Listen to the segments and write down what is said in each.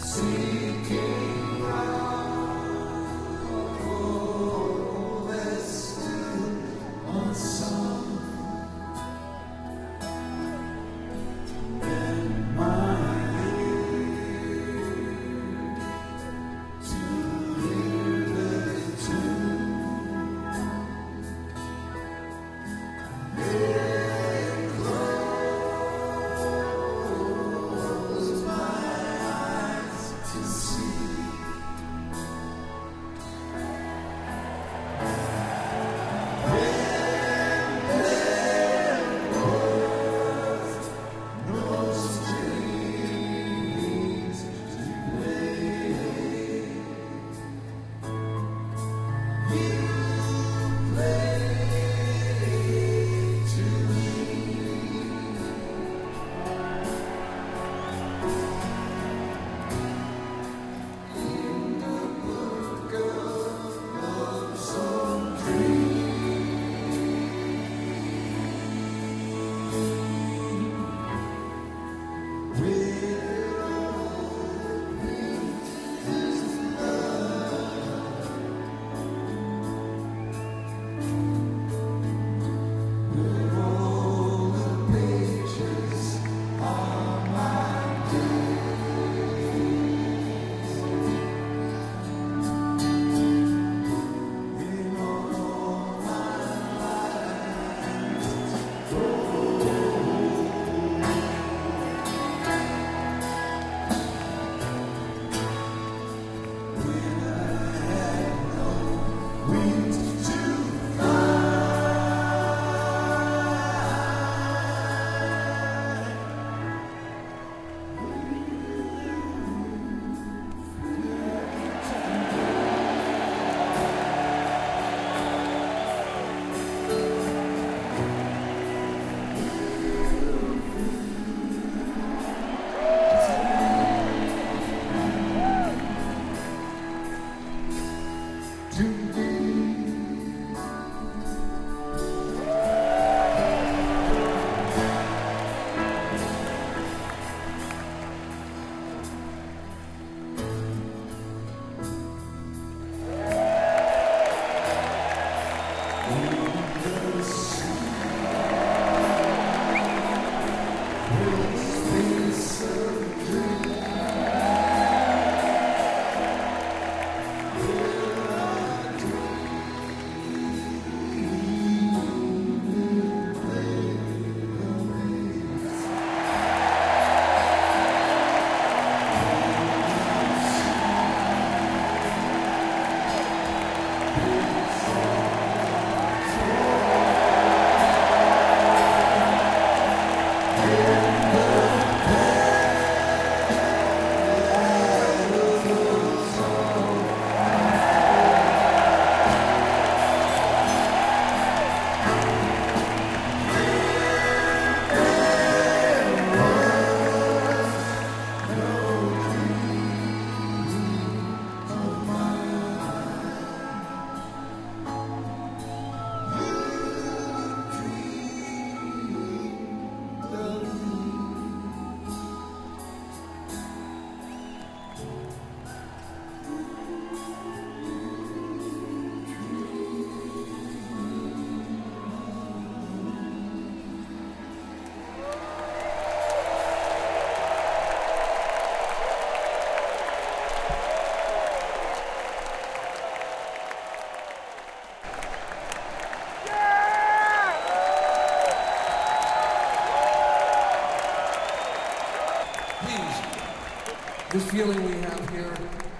This feeling we have here,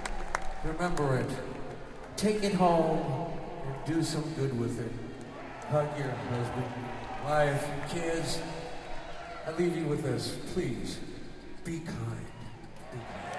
remember it. Take it home and do some good with it. Hug your husband, wife, kids. I leave you with this. Please, be kind. Be kind.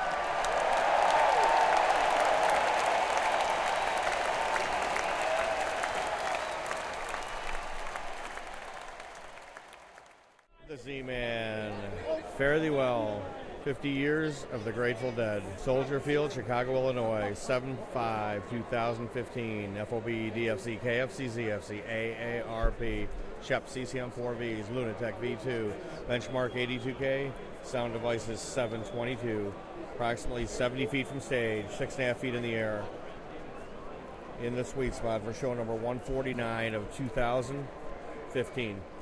The Z-Man. Fare thee well. 50 years of the Grateful Dead. Soldier Field, Chicago, Illinois. 7/5/2015. FOB, DFC, KFC, ZFC, AARP, Shep, CCM4Vs, Lunatech V2, Benchmark 82K, Sound Devices 722. approximately 70 feet from stage, 6.5 feet in the air, in the sweet spot for show number 149 of 2015.